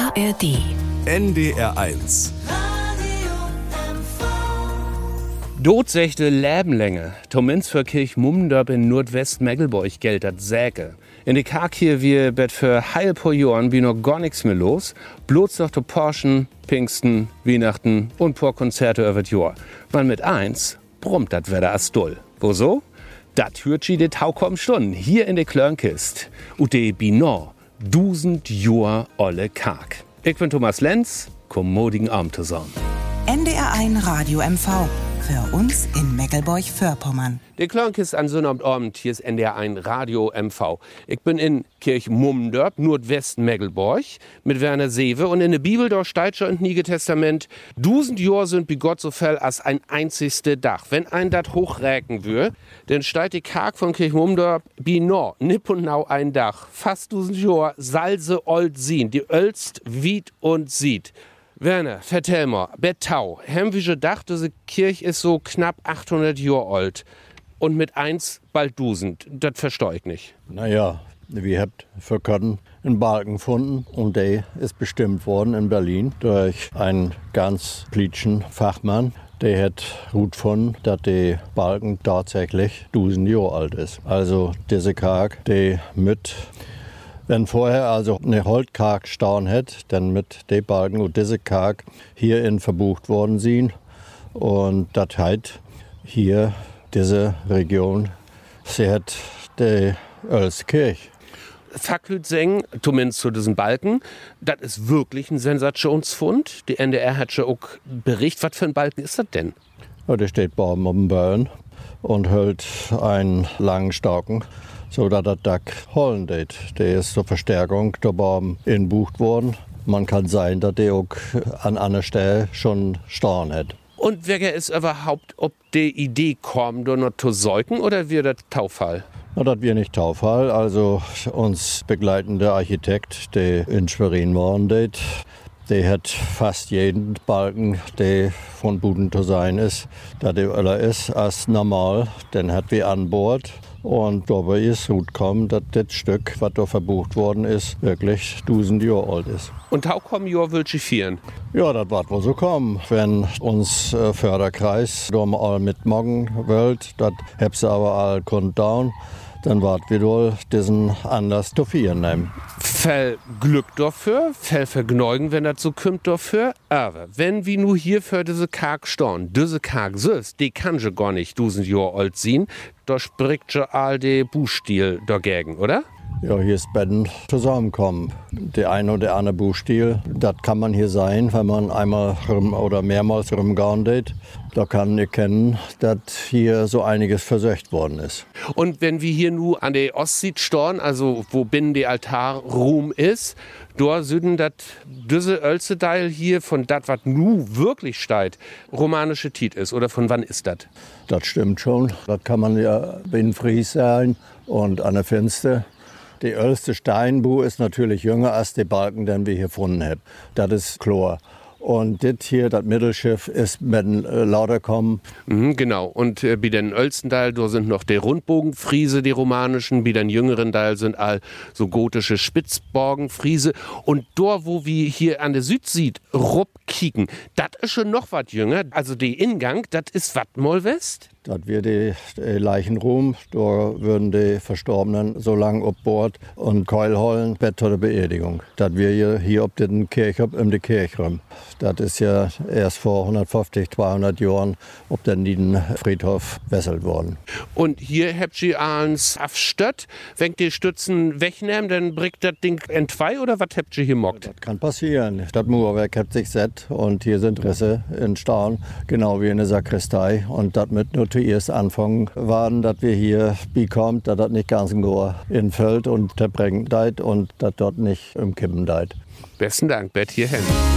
ARD. NDR1. Dotsechte Läbenlänge. Tomins für Kirch Mumdörp in Nordwest-Megelborg gilt dat Säge. In de Kark hier wir bet für heil po Jahren wie noch gar nix mehr los. Bloß noch de Porschen, Pfingsten, Weihnachten und paar Konzerte über Jahr. Man mit eins brummt dat Wetter as dull. Wo so? Dat hört sie de Taukom Stunden hier in de Klörnkist. Und de Binor 1000 Jahr olle Kark. Ich bin Thomas Lenz, kommodigen Abend zusammen. NDR1 Radio MV. Für uns in Mecklenburg-Vorpommern. Der Klörnkist an Sonnabend, hier ist NDR1 Radio MV. Ich bin in Kirch Mumdörp, Nordwest-Mecklenburg, mit Werner Sewe. Und in der Bibel, da steht schon im Niege Testament, 1000 Jahre sind bei Gott so fell als ein einzigste Dach. Wenn ein dat hochräken würde, dann steht die Kark von Kirch Mumdörp, bi no, nipp und nau ein Dach. Fast 1000 Jahre, salse old sien, die Ölst, wied und sieht. Werner, vertell mal, Bettau, haben wir gedacht, diese Kirche ist so knapp 800 Jahre alt und mit eins bald 1000. Das verstehe ich nicht. Naja, wir haben für Kötten einen Balken gefunden und der ist bestimmt worden in Berlin durch einen ganz plitschen Fachmann. Der hat gut gefunden, dass der Balken tatsächlich 1000 Jahre alt ist. Also diese Kark, die mit... Wenn vorher also eine Holzkark stehen hätte, dann mit den Balken und diese Kark hierin verbucht worden sind. Und das heißt, hier, diese Region, sie hat die Ölskirche. Fackelt seng, zumindest zu diesem Balken, das ist wirklich ein Sensationsfund. Die NDR hat schon auch Bericht, was für ein Balken ist das denn? Ja, der steht oben auf dem Böen und hält einen langen Stocken, so dass das Dach holen geht. Der ist zur Verstärkung da oben inbucht worden. Man kann sein, dass der auch an einer Stelle schon stehen hat. Und wer ist überhaupt, ob die Idee kommt, da noch zu säugen oder wird das Taufall? Na, das wird nicht Taufall. Also uns begleitende Architekt, der in Schwerin war, der hat fast jeden Balken, der von Buden zu sein ist, da der öller ist als normal, den hat wir an Bord. Und dabei ist gut gekommen, dass das Stück, was da verbucht worden ist, wirklich 1000 Jahre alt ist. Und how kommen Jahre will ich vieren? Ja, das wird wohl so kommen. Wenn uns Förderkreis da mal all mitmachen will, das haben sie aber all down, dann wird wir wohl diesen Anlass zu vieren nehmen. Viel Glück dafür, viel Vergnügen, wenn das so kommt dafür. Aber wenn wir nur hier für diese Kark stehen, diese Kark süß, die kann ja gar nicht 1000 Jahre alt sein, da spricht ja all der Buchstil dagegen, oder? Ja, hier ist Betten zusammenkommen. Der eine oder andere Buchstil, das kann man hier sein, wenn man einmal oder mehrmals rumgegangen geht. Da kann man erkennen, dass hier so einiges versöcht worden ist. Und wenn wir hier nur an der Ostsee stehen, also wo binnen der Altarruhm ist, da süden das diese Ölzedeil hier von das, was nu wirklich steht, romanische Tit ist. Oder von wann ist das? Das stimmt schon. Das kann man ja in Fries sein und an der Fenster. Der älteste Steinbuch ist natürlich jünger als die Balken, den wir hier gefunden haben. Das ist klar. Und das hier, das Mittelschiff, ist mit lauter gekommen. Genau. Und bei den ältesten Teil, da sind noch die Rundbogenfriese, die romanischen. Bei den jüngeren Teil sind all so gotische Spitzbogenfriese. Und dort, wo wir hier an der Südsee kicken, das ist schon noch was jünger. Also der Ingang, das ist was Mollwest? Das wird die Leichenruhm, da würden die Verstorbenen so lange auf Bord und Keul holen, Bett zur Beerdigung. Das wir hier auf den Kirchhof um die Kirche rum. Das ist ja erst vor 150, 200 Jahren auf den Niedenfriedhof wesselt worden. Und hier habt ihr eins aufstött, wenn die Stützen wegnehmen, dann bricht das Ding entzwei oder was habt ihr hier mockt? Das kann passieren. Das Mauerwerk hat sich set und hier sind Risse entstanden, genau wie in der Sakristei. Und das mit nur zuerst anfangen waren, dass wir hier bekommen, dass das nicht ganz genau infällt und zerbrechen deit und dass dort nicht im Kippen deit. Besten Dank, Bett hierhin.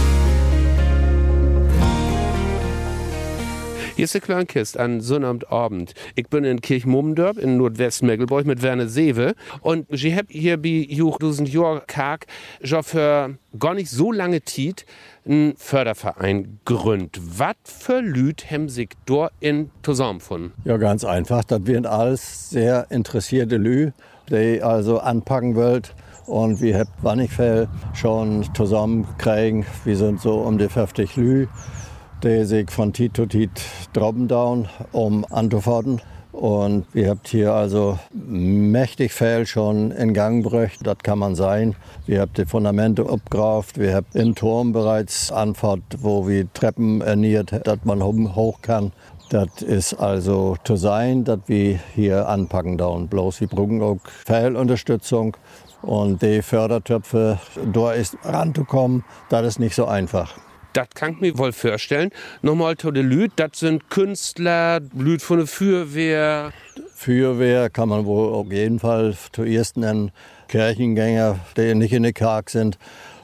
Hier ist der Klörnkist an Sonnabend. Ich bin in Kirch Mumdörp in Nordwest-Mecklenburg mit Werner Sewe. Und ich habe hier bei Juch 1000 Jahre Kark schon für gar nicht so lange Zeit einen Förderverein gegründet. Was für Lüd haben sich dort in zusammengefunden? Ja, ganz einfach. Das sind alles sehr interessierte Lü, die also anpacken wollen Und wir haben wenig viel schon zusammenkriegen. Wir sind so um die 50 Lü, die sich von Tit zu Tit droben down, um anzufahren. Und wir habt hier also mächtig viel schon in Gang gebracht, das kann man sein. Wir habt die Fundamente abgegraft, wir habt im Turm bereits Anfahrt, wo wir Treppen ernährt, dass man hoch kann. Das ist also zu sein, dass wir hier anpacken da und bloß wir brauchen auch viel Unterstützung. Und die Fördertöpfe, da ist ranzukommen, das ist nicht so einfach. Das kann ich mir wohl vorstellen. Nochmal zu den Lüd, das sind Künstler, Lüd von der Feuerwehr. Feuerwehr kann man wohl auf jeden Fall zuerst nennen. Kirchengänger, die nicht in der Kirche sind.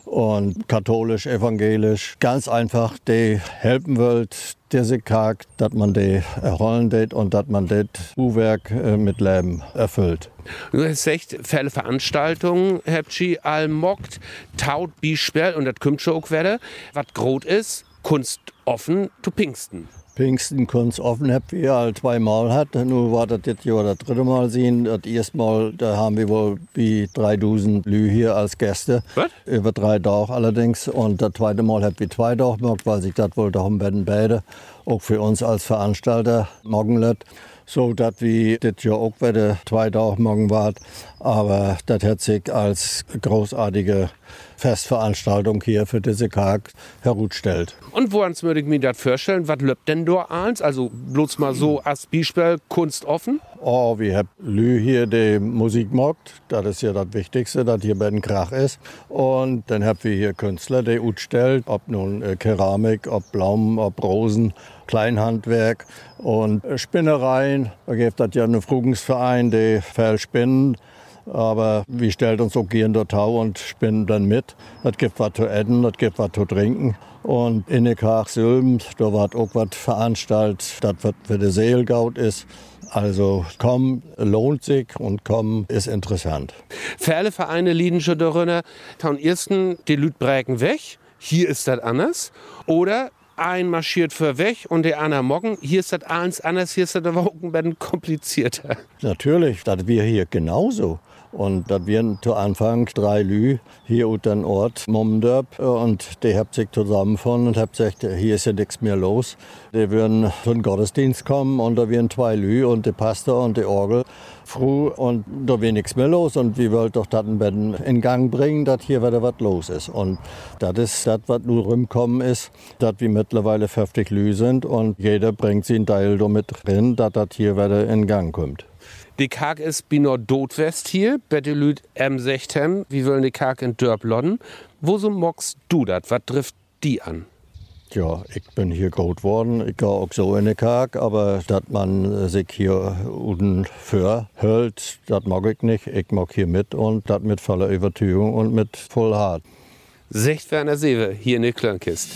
Und katholisch, evangelisch, ganz einfach, die helfen wollen, diese Kirche, dass man die erholen wird und dass man das Uhrwerk mit Leben erfüllt. Du hast echt viele Veranstaltungen, habt ihr allmockt, taut, Biesperl und das kommt schon auch wieder. Was groß ist, Kunst offen zu Pfingsten. Pfingsten Kunst offen habt wir all 2 Mal hat. Nun war das jetzt ja das 3. Mal sehen. Das erste Mal, da haben wir wohl wie 3000 Lü hier als Gäste. Was? Über 3 Tage allerdings. Und das 2. Mal habt wir 2 Tage gemacht, weil sich das wohl darum werden beide. Auch für uns als Veranstalter morgen lädt. So dass wir das ja auch wieder 2 Tage morgen war. Aber das hat sich als großartige Festveranstaltung hier für diese Kirche herausgestellt. Und woran würde ich mir das vorstellen? Was löbt denn da eins? Also bloß mal so als Beispiel Kunst offen? Oh, wir haben Lü hier, die Musik macht. Das ist ja das Wichtigste, dass hier bei den Krach ist. Und dann haben wir hier Künstler, die ausstellen, ob nun Keramik, ob Blumen, ob Rosen, Kleinhandwerk und Spinnereien. Da gibt es ja einen Frugensverein, der viel spinnen. Aber wir stellen uns auch gerne dort auf und spinnen dann mit. Das gibt was zu essen, das gibt was zu trinken. Und in der Kirche Sülben, da wird auch was veranstaltet, das was für die Seele gut ist. Also kommen lohnt sich und kommen ist interessant. Viele Vereine liegen schon darin, taun ersten die Lüd brechen weg, hier ist das anders. Oder ein marschiert für weg und der andere morgen, hier ist das alles anders, hier ist das aber auch ein bisschen komplizierter. Natürlich, das wir hier genauso. Und das wären zu Anfang 3 Lü hier ut den Ort Mummendörp und die haben sich zusammengefunden und haben gesagt, hier ist ja nichts mehr los. Die würden zum Gottesdienst kommen und da wären 2 Lü und der Pastor und die Orgel früh und da wäre nichts mehr los und wir wollten doch das in Gang bringen, dass hier wieder was los ist. Und das ist das, was nur rumgekommen ist, dass wir mittlerweile 50 Lü sind und jeder bringt sich einen Teil damit drin, dass das hier wieder in Gang kommt. Die Kirche ist bei Nordwest hier, bei den Lüd M16. Wir wollen die Kirche in Dörp lodden. Wo so mockst du das? Was trifft die an? Ja, ich bin hier groß worden. Ich gehe auch so in die Kirche, aber dass man sich hier unten für hält, das mag ich nicht. Ich mag hier mit und das mit voller Überzeugung und mit voll Hart. Secht Werner Sewe hier in der Klörnkist.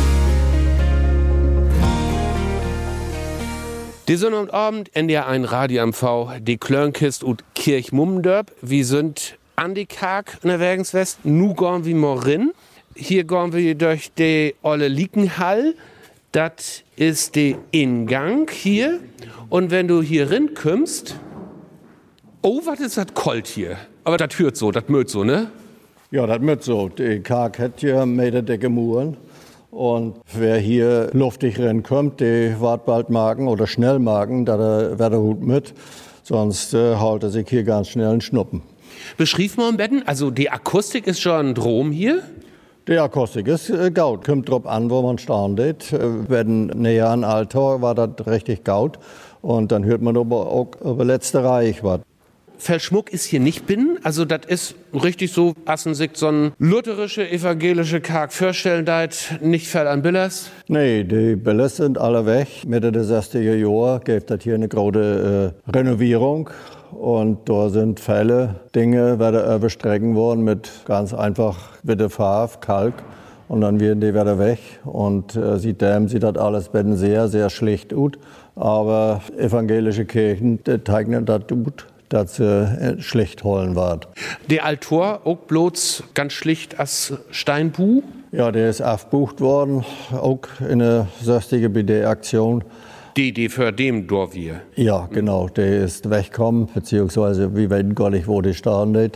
Die Sonnabend NDR ein Radio MV, die Klörnkist und Kirch Mummendörp. Wir sind an die Kirche in der Wägenswest. Nu gehen wir mal rein. Hier gehen wir durch die olle Liekenhall. Das ist der Ingang hier. Und wenn du hier rinkommst, oh, was ist das kalt hier? Aber das hört so, das mögt so, ne? Ja, das mögt so. Die Kirche hat hier meterdicke Muren. Und wer hier luftig reinkommt, der wird bald magen oder schnell magen, da wird er gut mit. Sonst haut er sich hier ganz schnell einen Schnuppen. Beschrieb mal im Betten, also die Akustik ist schon ein Drom hier? Die Akustik ist gaut. Kommt drauf an, wo man steht. Wenn näher an Altor war das richtig gaut. Und dann hört man aber auch über letzte Reich was. Verschmuck ist hier nicht binnen, also das ist richtig so, assen sich so ein lutherische, evangelische Karg vorstellen, da nicht viel an Billers. Nee, die Billers sind alle weg. Mitte des 60er Jahre gibt es hier eine große Renovierung. Und da sind viele Dinge werden überstrecken worden mit ganz einfach wieder Farbe, Kalk. Und dann werden die wieder weg. Und seitdem sieht das alles sehr, sehr schlicht aus. Aber evangelische Kirchen, die zeichnen das gut, dass sie schlicht holen wird. Der Altor auch bloß ganz schlicht als Steinbuch? Ja, der ist aufgebucht worden, auch in der 60er BD-Aktion. Die für dem Dorf wir? Ja, genau, der ist weggekommen, beziehungsweise wir wissen gar nicht, wo die stehen.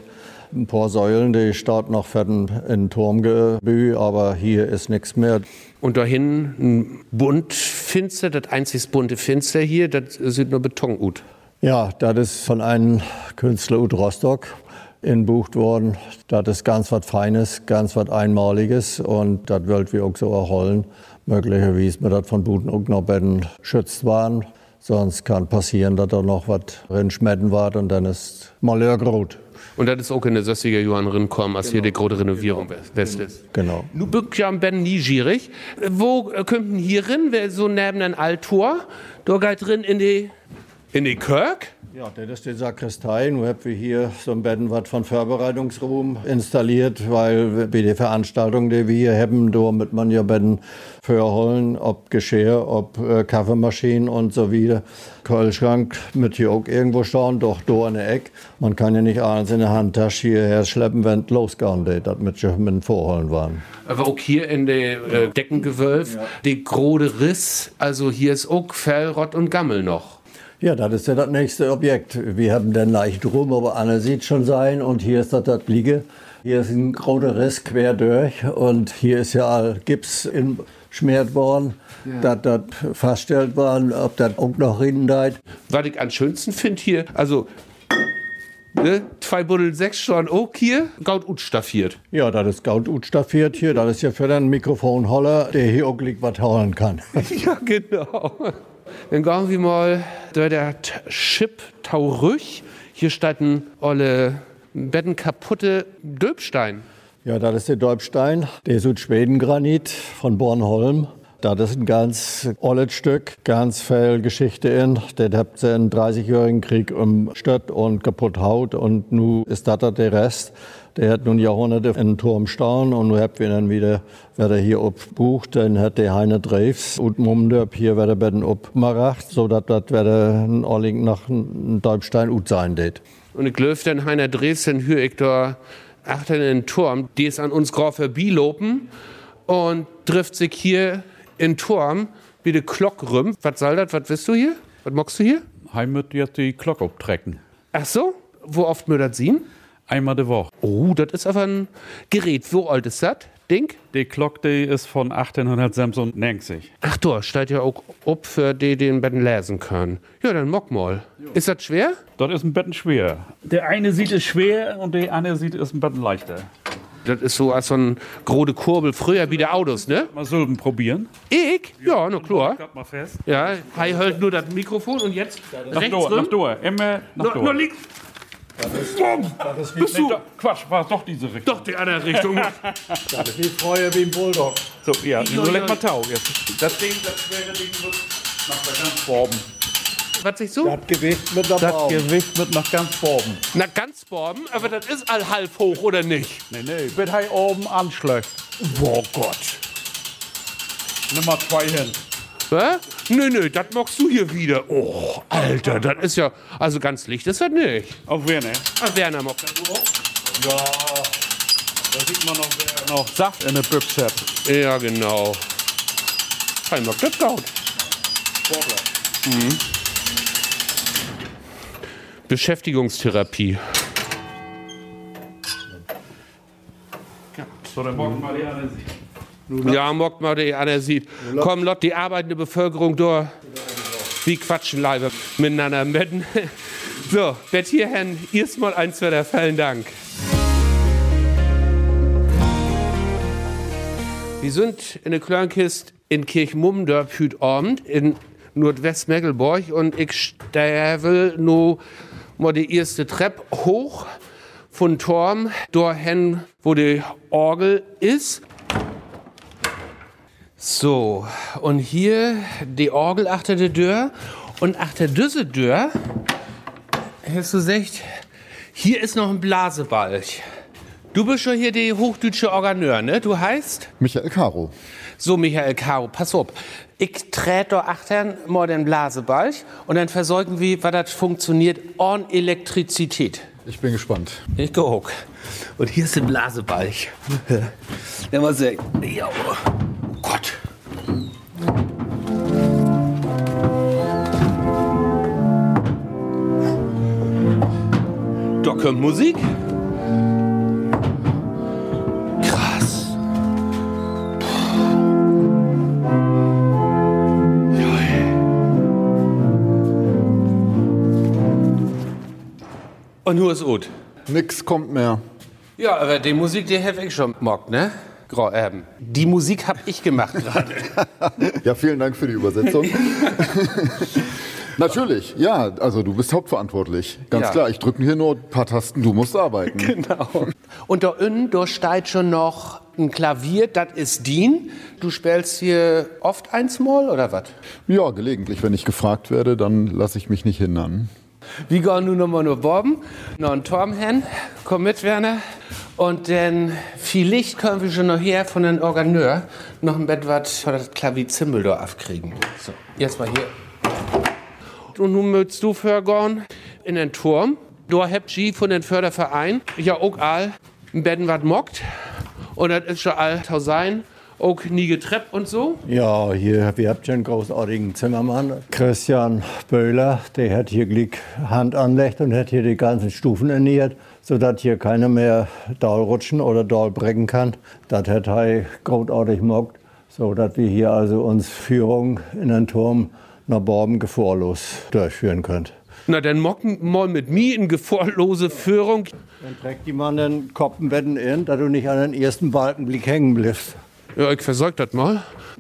ein paar Säulen, die steht noch für den Turmgebühr, aber hier ist nichts mehr. Und da hinten ein Buntfinster, das einzig bunte Finster hier, das sieht nur Beton gut. Ja, das ist von einem Künstler aus Rostock entbucht worden. Das ist ganz was Feines, ganz was Einmaliges und das wollen wir auch so erholen. Möglicherweise wir das von Buten auch noch beiden schützt waren. Sonst kann passieren, dass da noch was rinschmetten war und dann ist Malheur groß. Und das ist auch in der 60er Jahren rinkommen, als hier die große Renovierung west ist. Genau. Nu bück ja am Ben nie gierig. Wo kommt denn hier rin? Wer so neben ein Alttor? Da geht drin in die Kirk? Ja, das ist die Sakristei. Nun haben wir hier so ein Betten was von Vorbereitungsraum installiert, weil bei der Veranstaltung, die wir hier haben, da mit man ja Betten vorholen, ob Geschirr, ob Kaffeemaschinen und so weiter. Kühlschrank mit hier auch irgendwo stehen, doch da in der Ecke. Man kann ja nicht alles in der Handtasche hierher schleppen, wenn es losgeht, das mit dem Vorholen waren. Aber auch hier in der Deckengewölf, die große Riss, also hier ist auch Fellrott und Gammel noch. Ja, das ist ja das nächste Objekt. Wir haben den leicht rum, aber Anne sieht schon sein und hier ist das Liege. Hier ist ein großer Riss quer durch und hier ist ja Gips schmiert worden, dass das festgestellt war, ob das auch noch rinnendeit. Was ich am schönsten finde hier, also 2 Buddel 6 schon auch hier, Gaut ut staffiert. Ja, das ist Gaut ut staffiert hier. Das ist ja für den Mikrofonholler, der hier auch liegt, was holen kann. Ja, genau. Dann gehen wir mal durch der Schipp Taurüch. Hier steht ein olle Betten kaputte Döbstein. Ja, das ist der Döbstein, der Südschwedengranit von Bornholm. Das ist ein ganz olles Stück, ganz viel Geschichte in. Das habt ihr im 30-jährigen Krieg umstört und kaputt haut. Und nun ist das der Rest. Der hat nun Jahrhunderte in den Turm stehen und nun habt ihr dann wieder, wer der hier abbucht, dann hat der Heine Dreves und Mumdörp hier wer der Betten abgemacht, sodass das wer ein Olling nach einem Döbstein ut sein det. Und ich glaube, dann Heiner Dreves, dann höre ich da achter in den Turm, die ist an uns grau vorbeilopen und trifft sich hier in den Turm wie die Glock rum. Was soll das? Was willst du hier? Was magst du hier? Heim wird jetzt die Glock abtrecken. Ach so? Wo oft wir das sehen? Einmal die Woche. Oh, das ist aber ein Gerät. Wo alt ist das? Ding? Die Glock, die ist von 1896. Ach, da steht ja auch ob für die den Betten lesen können. Ja, dann mock mal. Jo. Ist das schwer? Das ist ein Betten schwer. Der eine sieht es schwer und der andere sieht es ein Betten leichter. Das ist so als so ein große Kurbel, früher wie der Autos, ne? Mal Silben probieren. Ich? Ja, na klar. Mal fest. Ja, Hai hält nur das Mikrofon und jetzt rechts rum. Nach Dor. Immer nach Dor. Nur links. Bist du? Quatsch, war doch diese Richtung. Doch die andere Richtung. Das ist wie Feuer wie ein Bulldog. So, ja, so leg mal Tau jetzt. Das Ding, das schwere Ding wird nach ganz Borben. Was sagst du? Das Gewicht mit nach Das Gewicht wird nach ganz Borben. Na, ganz Borben, aber das ist all halb hoch, oder nicht? Nee, wird halt oben anschlägt. Oh Gott. Nimm mal 2 hin. Hä? Nö, das magst du hier wieder. Oh, Alter, das ist ja, also ganz licht ist das nicht. Auf Werner. Ach, Werner mag das auch. Ja, da sieht man noch, wer noch Saft in der Büchse hat. Ja, genau. Kein mag das gaut. Sportler. Mhm. Beschäftigungstherapie. So, dann morgen mal die andere sieht. Ja, mockt mal die einer sieht. Komm, Lott, die arbeitende Bevölkerung durch. Wie quatschen Leibe miteinander im Betten. So, wird hierhin erstmal eins für der vielen Dank. Wir sind in der Kleinkist in Kirchmummendorf heute Abend in Nordwestmeckelborch und ich will nur mal die erste Treppe hoch von Turm dorthin, wo die Orgel ist. So, und hier die Orgel achter der Tür und achter diese Tür, hast du gesagt, hier ist noch ein Blasebalg. Du bist schon hier der hochdeutsche Organeur, ne? Du heißt? Michael Caro. So, Michael Caro, pass auf. Ich trete da achtern mal den Blasebalg und dann versorgen wir, was das funktioniert, an Elektrizität. Ich bin gespannt. Ich guck. Und hier ist ein Blasebalg. Der mal sehen. Ja. Gott. Da kommt Musik. Und nur ist gut. Nix kommt mehr. Ja, aber die Musik, die habe ich schon mockt, ne? Die Musik habe ich gemacht gerade. Ja, vielen Dank für die Übersetzung. Natürlich, ja, also du bist hauptverantwortlich. Ganz klar, ich drücke hier nur ein paar Tasten, du musst arbeiten. Genau. Und da innen, da steht schon noch ein Klavier, das ist Dien. Du spielst hier oft einsmal oder was? Ja, gelegentlich, wenn ich gefragt werde, dann lasse ich mich nicht hindern. Wir gehen nun nochmal nur Borben, noch ein Turm hin, komm mit, Werner. Und dann vielleicht können wir schon noch her von den Organeur noch ein Bett was von das Klavier Zimmeldor aufkriegen. So, jetzt mal hier. Und nun möchtest du vergehen in den Turm. Da habt ihr von den Förderverein ja auch all ein Betten was mockt. Und das ist schon all sein. Auch nie getreppt und so? Ja, wir habt schon einen großartigen Zimmermann, Christian Böhler, der hat hier gleich Hand anlegt und hat hier die ganzen Stufen ernährt, sodass hier keiner mehr Dahl rutschen oder Dahl brechen kann. Das hat er großartig mockt, sodass wir hier also uns Führung in den Turm nach Borben gefahrlos durchführen können. Na, dann mocken mal mit mir in gefahrlose Führung. Dann trägt die Mann den Koppenbetten in, dass du nicht an den ersten Balkenblick hängen bleibst. Ja, ich versorg das mal.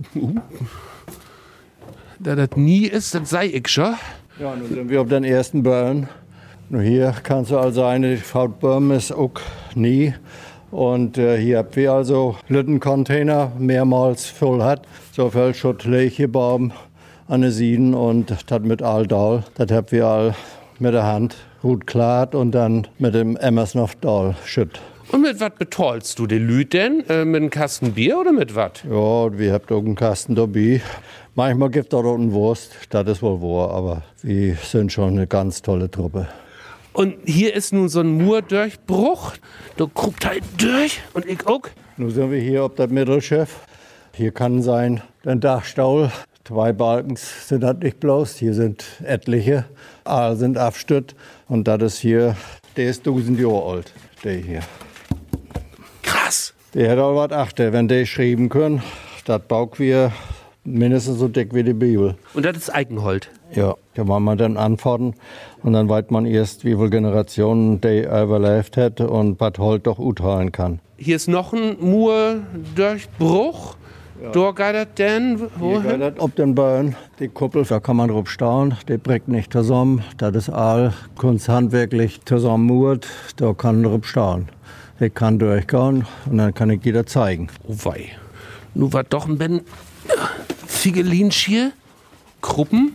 Da das nie ist, das sei ich schon. Ja, nun sind wir auf den ersten Burn. Nur hier kannst du also eine Fautbirn ist auch nie. Und hier habt wir also Lüttencontainer mehrmals voll hat. So viel Schutt leg hier baum an den Sieden und das mit Aldal. Das habt wir all mit der Hand gut klart und dann mit dem Emmersnoff Dahl schütt. Und mit was betäulst du die Lüt denn? Mit einem Kasten Bier oder mit was? Ja, wir habt auch einen Kasten dabei. Manchmal gibt es auch einen Wurst, das ist wohl wahr, aber wir sind schon eine ganz tolle Truppe. Und hier ist nun so ein Murdurchbruch. Da guckt halt durch und ich auch. Nun sind wir hier auf das Mittelschiff. Hier kann sein der Dachstaul. 2 Balken sind das nicht bloß, hier sind etliche. Alle sind abstützt und das ist hier, der ist 1000 Jahre alt, der hier. Krass. Der hätte auch was achten, wenn der schreiben können. Das baut wir mindestens so dick wie die Bibel. Und das ist Eichenholz. Ja, da wollen wir dann antworten und dann weiß man erst, wie viele Generationen der überlebt hat und was Holz doch uthalen kann. Hier ist noch ein Murdurchbruch. Ja. Da geht das denn wohin? Hier geht das auf den Beinen. Die Kuppel, da kann man drauf staunen. Die bringt nicht zusammen. Das ist all kunsthandwerklich zusammenmurt. Da kann man drauf staunen. Der kann durchgehen und dann kann ich jeder zeigen. Oh wei. Nun war doch ein Ben Figelinsch hier. Gruppen.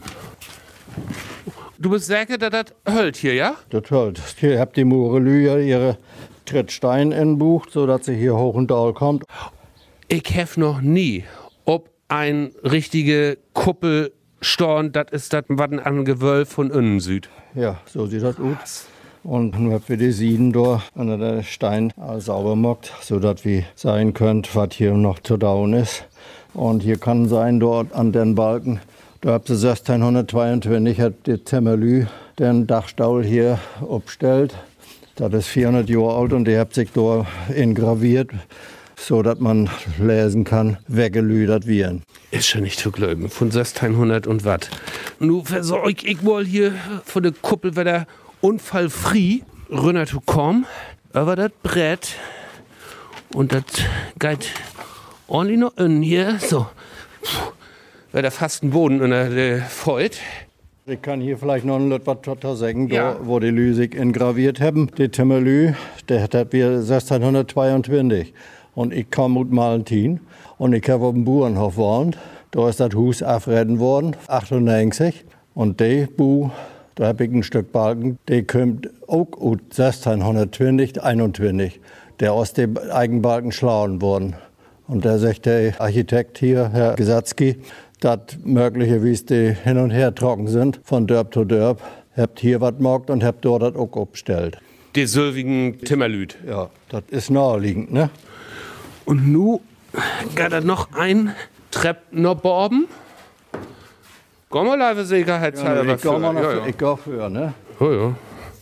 Du bist sicher, dass das Hölt hier, ja? Das Hölt. Hier habt die Murelü ihre Trittsteine inbucht, sodass sie hier hoch und down kommt. Ich hef noch nie, ob ein richtige Kuppel storn, das ist das was an Gewölb von innen Süd. Ja, so sieht das aus. Und nun habt wir die Sieden da an der Stein sauber mockt, sodass wir sein könnt, was hier noch zu down ist. Und hier kann sein dort an den Balken, da habt ihr 1622, hat die Zimmerlü den Dachstaul hier abgestellt. Das ist 400 Jahre alt und der hat sich da engraviert, so dass man lesen kann, weggelüdert werden. Ist schon nicht zu glauben, von 1600 und was. Nu versorg ich wohl hier von der Kuppel wieder unfallfrei runter zu kommen, aber das Brett und das geht ordentlich noch innen hier, so. Weil der fast den Boden unter der Feut. Ich kann hier vielleicht noch ein was sagen, Ja. da, wo die Lü sich engraviert haben. Die Timmerlü, der hat wir 1622. Und ich kam mit Malentin und ich habe auf dem Bauernhof gewohnt. Da ist das Haus aufreden worden, 98. Und der Bu, da habe ich ein Stück Balken, der kommt auch aus 1620, 21. Der aus dem Eigenbalken schlagen worden. Und da sagt der Architekt hier, Herr Gesatzki, dass möglicherweise die hin und her trocken sind, von Dörp zu Dörp. Habt hier was gemacht und habt dort das auch abgestellt. Die sylvigen Timmerlüt. Ja, das ist naheliegend, ne? Und nu geht da noch ein Trepp nach Borben. Komm mal live Sicherheitshalber Ja, ich gehe mal noch ja. ich gehe für, ne? Oh, ja.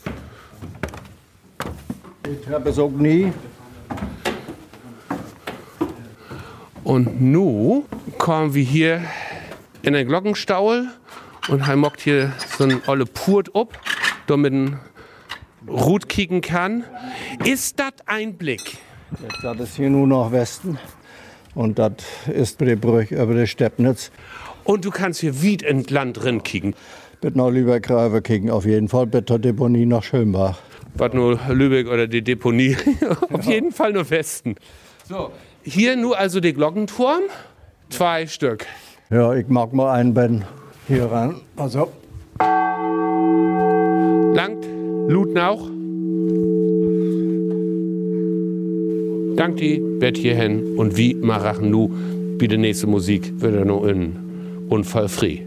Die Treppe ist auch nie. Und nu kommen wir hier in den Glockenstaul und er mockt hier so ein olle Purt ab, da mit einem Rut kicken kann. Ist das ein Blick? Jetzt das ist hier nur noch Westen und das ist die Brücke über die Steppnitz. Und du kannst hier weit in Land drin kicken. Bitte noch Lübeck rüber kicken, auf jeden Fall bitte Deponie nach Schönbach. Was nur Lübeck oder die Deponie? Auf jeden Fall nur Westen. So, hier nur also der Glockenturm, 2 Stück. Ja, ich mag mal einen Ben hier ran. Also. Langt, Lutnauch. Dank die, Bett hierhin und wie machen nu, wie die nächste Musik wird er nur in unfallfrei.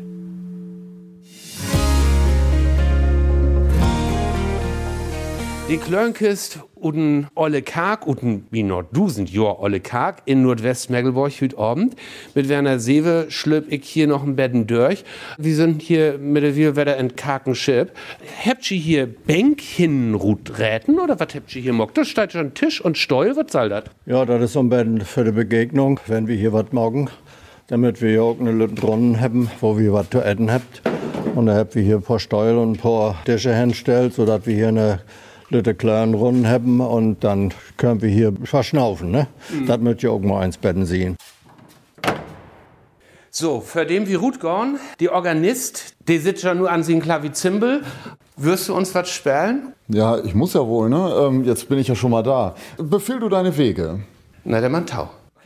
Die Klörnkist und Olle Karg und wie Norddusen Jahr Olle Karg in Nordwest-Mecklenburg heute Abend. Mit Werner Sewe schlüpp ich hier noch ein Betten durch. Wir sind hier mit der Wetter in Karkenschip. Habt ihr hier Bänk hinruträten oder was habt ihr hier mockt? Da steht schon Tisch und Steuer, was soll das? Ja, das ist so ein Betten für die Begegnung, wenn wir hier was morgen, damit wir hier auch eine Brunnen haben, wo wir was zu essen habt. Und da habt wir hier ein paar Steuer und ein paar Tische hinstellt, sodass wir hier eine Lütte kleinen Runden haben und dann können wir hier verschnaufen. Ne? Das möchte ich auch mal ins Betten sehen. So, für den wir Ruth gehen, die Organist, der sitzt ja nur an seinem Klavizimbel. Wirst du uns was spielen? Ja, ich muss ja wohl, ne? Jetzt bin ich ja schon mal da. Befehl du deine Wege. Na, der Mann Tau.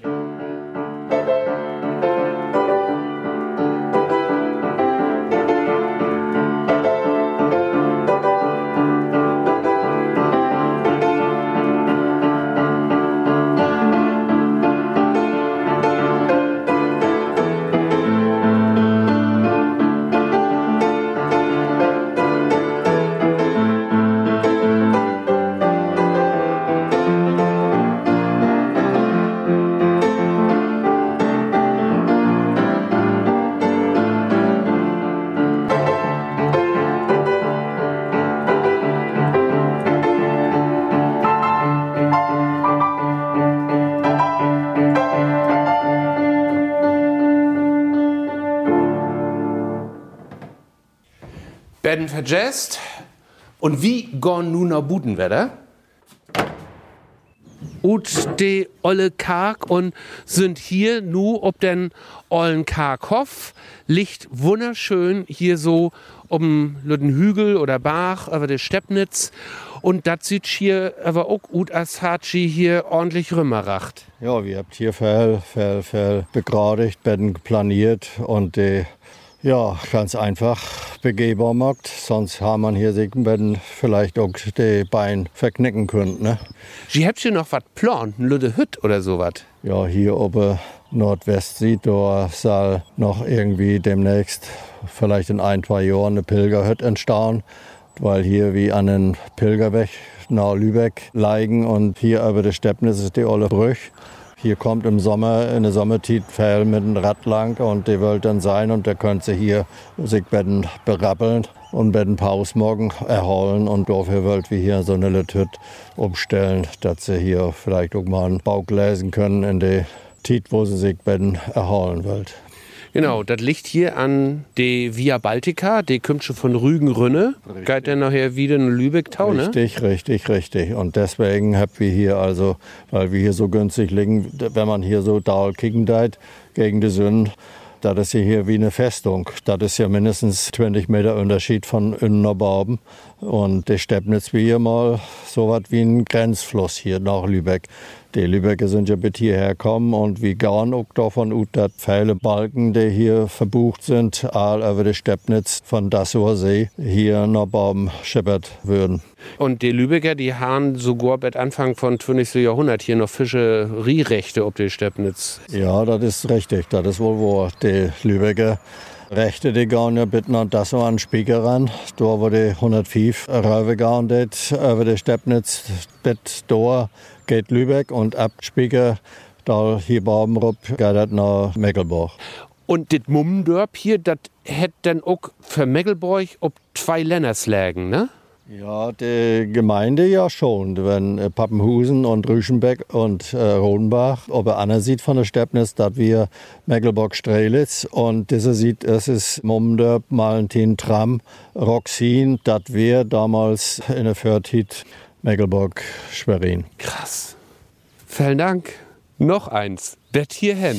Betten vergesst. Und wie gehen nun nach Budenwetter? Und die olle Karg und sind hier nu ob den ollen Karghof. Liegt wunderschön hier so um den Hügel oder Bach, über die Steppnitz. Und das sieht hier aber auch gut, als hat sie hier ordentlich rümmeracht. Ja, wir habt hier viel begradigt, Betten planiert und ja, ganz einfach begehbar macht. Sonst haben man hier Betten vielleicht auch die Beine verknicken können. Ne? Sie habt hier noch was geplant, eine Lütte Hütt oder sowas? Ja, hier oben Nordwest sieht, da soll noch irgendwie demnächst, vielleicht in 1-2 Jahren, eine Pilgerhütte entstehen. Weil hier wie an den Pilgerweg nach Lübeck liegen und hier über der Steppnitz ist die olle Brüch. Hier kommt im Sommer, in der Sommertit viel mit dem Rad lang und die wollt dann sein und der könnte hier sich Betten berappeln und Betten Pause morgen erholen und dafür wollt wir hier so eine Lütte umstellen, dass sie hier vielleicht auch mal einen Bauch lesen können in der Tit, wo sie sich Betten erholen wollt. Genau, das liegt hier an der Via Baltica, die kommt schon von Rügen-Rünne. Geht dann nachher wieder in Lübeck-Tau, ne? Richtig. Und deswegen haben wir hier also, weil wir hier so günstig liegen, wenn man hier so da kicken deit gegen die Sünden, das ist hier wie eine Festung. Das ist ja mindestens 20 Meter Unterschied von innen nach Baben. Und die Steppnitz wie hier mal so was wie ein Grenzfluss hier nach Lübeck. Die Lübecker sind ja bis hierher gekommen und wir gehen auch davon aus, dass viele Balken, die hier verbucht sind, all über die Steppnitz von Dassower See hier nach Baben schippert würden. Und die Lübecker, die haben sogar bei Anfang von 20. Jahrhundert hier noch Fischererechte ob die Steppnitz. Ja, das ist richtig, das ist wohl wahr. Die Lübecker Rechte, die gehen ja bitte nach Dassow an Spieker ran. Da wo die 105 rübergegangen über die Steppnitz, bis da geht Lübeck und ab Spieker, da hier Baben rup, geht das nach Meckelburg. Und das Mummendörp hier, das hätte dann auch für Meckelburg ob 2 Länders lägen, ne? Ja, die Gemeinde ja schon. Wenn Pappenhusen und Rüschenbeck und Rodenbach, ob er einer sieht von der Steppnis, dass wir Mecklenburg-Strelitz und dieser sieht, es ist Mummendörp, Malentin, Tram, Roxin, das wir damals in der Förtit Mecklenburg-Schwerin. Krass. Vielen Dank. Noch eins. Bet hierhin.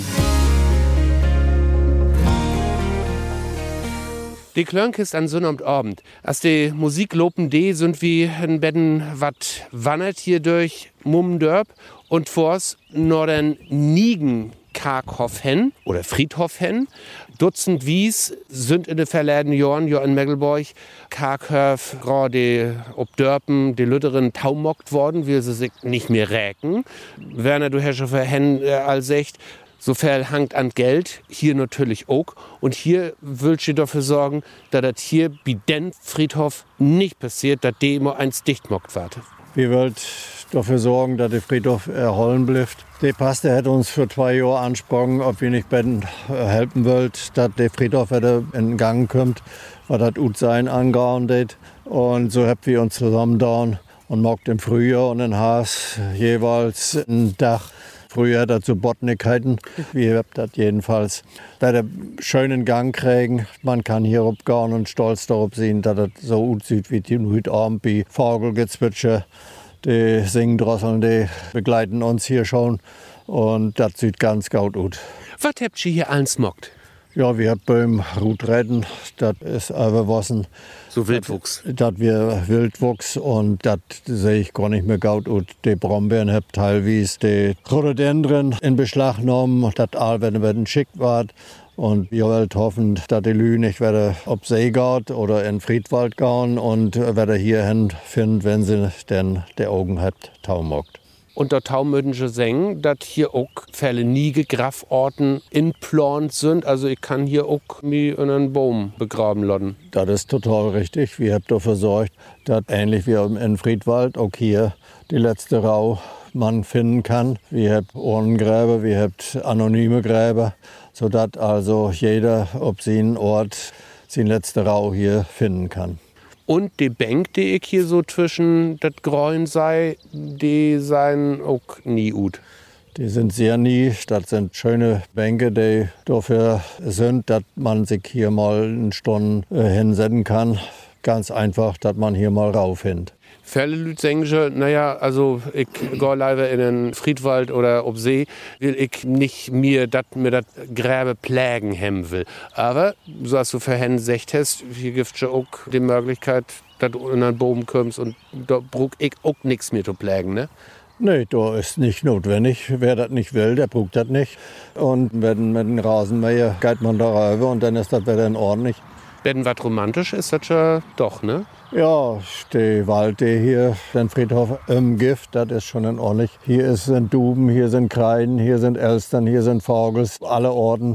Die Klönk an Sonnabend. Als die Musik lopen de sind wie ein Betten wat wandert hier durch Mummendörp und vors Norden Nigen Karkhof hen oder Friedhof hen. Dutzend Wies sind in den verleden Jahren ja in Mecklenburg Karkhof, gerade ob Dörpen, die Lütteren taumockt worden, wie sie sich nicht mehr räken. Werner, du hast schon hen als echt. So viel hangt an Geld, hier natürlich auch. Und hier will ich dafür sorgen, dass das hier bei den Friedhof nicht passiert, dass die immer eins dichtmockt wird. Wir wollen dafür sorgen, dass der Friedhof erholen bleibt. Der Pastor hat uns für 2 Jahre angesprochen, ob wir nicht helfen wollen, dass der Friedhof wieder in Gang kommt, was das Utsein angehauen hat. Und so haben wir uns zusammen da und mockt im Frühjahr und in Haas jeweils ein Dach. Früher dazu Bottigkeiten. Wir haben das jedenfalls. Da der schönen Gang kriegen. Man kann hier rumgehen und stolz darauf sein, dass das so aussieht wie heute Abend bei Vogelgezwitscher. Die Singdrosseln, die begleiten uns hier schon. Und das sieht ganz gut aus. Was habt ihr hier alles mockt? Ja, wir haben beim Rutredden, das ist überwassen. So Wildwuchs. Das wir Wildwuchs und das sehe ich gar nicht mehr gut. Und die Brombeeren haben teilweise die Rhododendren in Beschlag genommen, das all werden schick wird. Und wir wollen hoffen, dass die Lü nicht wieder auf See geht oder in Friedwald gehen und wieder hierhin finden, wenn sie denn die Augen hat, taumockt. Und der taumödische Säng, dass hier auch Fälle nie Graforten in Plant sind. Also ich kann hier auch mich in einen Baum begraben lassen. Das ist total richtig. Wir haben dafür gesorgt, dass ähnlich wie in Friedwald auch hier die letzte Rau man finden kann. Wir haben Urnengräber, wir haben anonyme Gräber, sodass also jeder auf seinen Ort seine letzte Rau hier finden kann. Und die Bänke, die ich hier so zwischen das Gräuen sei, die seien auch nie gut. Die sind sehr nie. Das sind schöne Bänke, die dafür sind, dass man sich hier mal eine Stunde hinsetzen kann. Ganz einfach, dass man hier mal raufhinnt. Viele Leute sagen, naja, also ich gehe leider in den Friedwald oder auf See, will ich nicht mir das Gräbe plägen haben will. Aber, so hast du vorhin gesagt hast, hier gibt es auch die Möglichkeit, dass du in einen Baum kommst und da brauch ich auch nichts mehr zu plägen, ne? Nee, da ist nicht notwendig. Wer das nicht will, der braucht das nicht. Und mit dem Rasenmäher geht man da rüber und dann ist das wieder in Ordnung. Wenn was romantisch ist, das ja doch, ne? Ja, der Wald, der hier, den Friedhof im Gift, das ist schon in Ordnung. Hier sind Duben, hier sind Kreiden, hier sind Elstern, hier sind Vogels, alle Orten.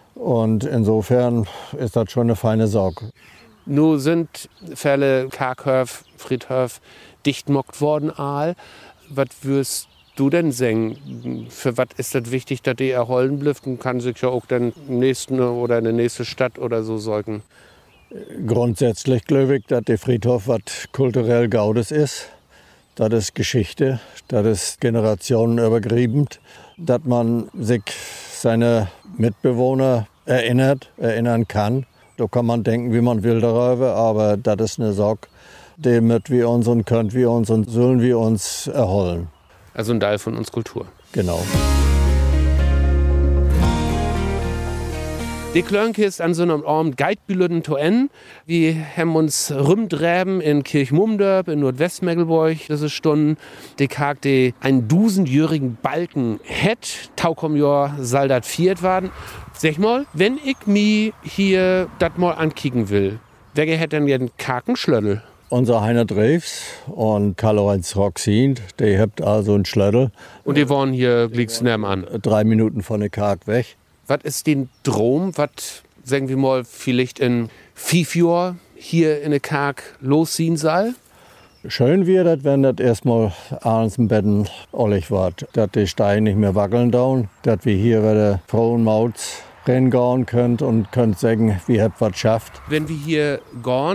Und insofern ist das schon eine feine Sorge. Nun sind Fälle Karkhof, Friedhof dichtmockt worden, Aal. Was würdest du denn sagen? Für was ist das wichtig, dass die erholen bleibt und kann sich ja auch den nächsten oder in der nächste Stadt oder so sorgen? Grundsätzlich glaube ich, dass der Friedhof was kulturell Gaudes ist. Das ist Geschichte, das ist generationenübergreifend, dass man sich seine Mitbewohner erinnern kann. Da kann man denken, wie man will darüber, aber das ist eine Sache, die mit wir uns und können wir uns und sollen wir uns erholen. Also ein Teil von uns Kultur. Genau. Die Klönke ist an so einem Abend Geitbülöden to en. Wir haben uns rumdräben in Kirchmummendörp in Nordwestmecklenburg. Das ist Stunden. Die Kag, die einen 1000-jährigen Balken het. Taukomjahr soll das viert werden. Sag mal, wenn ich mir hier das mal ankicken will, wer hätte denn einen Kakenschlöddel? Unser Heiner Drews und Karl-Heinz Roxin, die habt also einen Schlöddel. Und die waren hier, liegt's nebenan. 3 Minuten von der Kag weg. Was ist den Drom, was, sagen wir mal, vielleicht in 5 Jahren hier in der Kag losziehen soll? Schön wird das, wenn das erstmal abends im Betten ollig wird. Dass die Steine nicht mehr wackeln dauern. Dass wir hier wieder frohen Mauts reingehen könnt und könnt sagen, wir habt was geschafft. Wenn wir hier gehen,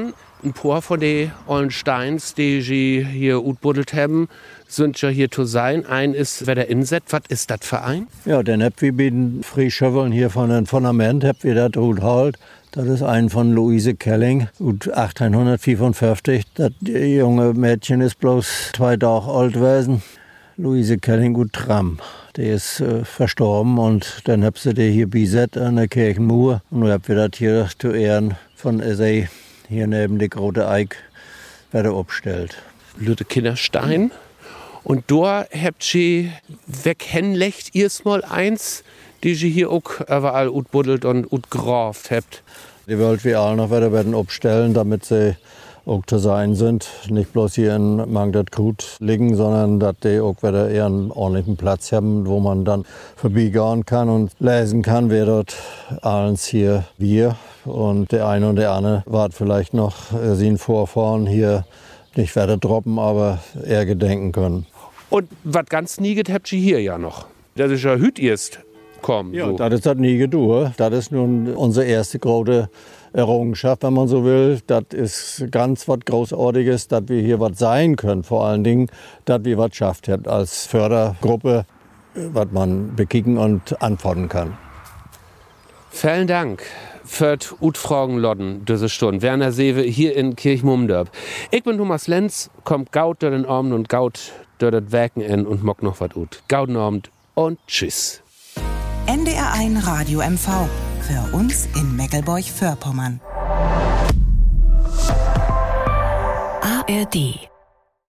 ein paar von den ollen Steins, die hier utbuddelt haben, sind ja hier zu sein. Ein ist, wer der Inset, was ist das für ein? Ja, den habt wir bieten Frieschöveln hier von dem Fundament, habt wir das gut halt. Das ist ein von Louise Kelling, 1855. Das junge Mädchen ist bloß 2 Tage alt gewesen. Louise Kelling, gut Tram. Die ist verstorben und dann habt sie die hier biset an der Kirchenmauer. Und nun habt wir das hier zu Ehren von SA hier neben die Grote Eik werden aufgestellt. Lütte Kinderstein. Und da habt ihr weghenlecht erstmal eins, die ihr hier auch überall utbuddelt und utgraft habt. Die wollen wir alle noch werden aufstellen, damit sie auch zu sein sind. Nicht bloß hier in Mangdat-Krut liegen, sondern dass die auch wieder eher einen ordentlichen Platz haben, wo man dann vorbeigehen kann und lesen kann, wer dort alles hier wir. Und der eine und der andere wird vielleicht noch sie Vorfahren hier nicht weiter droppen, aber eher gedenken können. Und was ganz nieget habt ihr hier ja noch. Das ist ja hüt erst kommen. Ja, so. das ist das nie gedauert. Das ist nun unsere erste große Errungenschaft, wenn man so will. Das ist ganz was Großartiges, dass wir hier was sein können. Vor allen Dingen, dass wir was schafft habt als Fördergruppe, was man bekicken und antworten kann. Vielen Dank für die Utfragen lodden diese Stunde. Werner Sewe hier in Kirchmumdörp. Ich bin Thomas Lenz, kommt gaut durch den Abend und gaut durch das Werken in und mock noch was ut. Gauten Abend und tschüss. NDR1 Radio MV. Für uns in Meckelburg-Vorpommern. ARD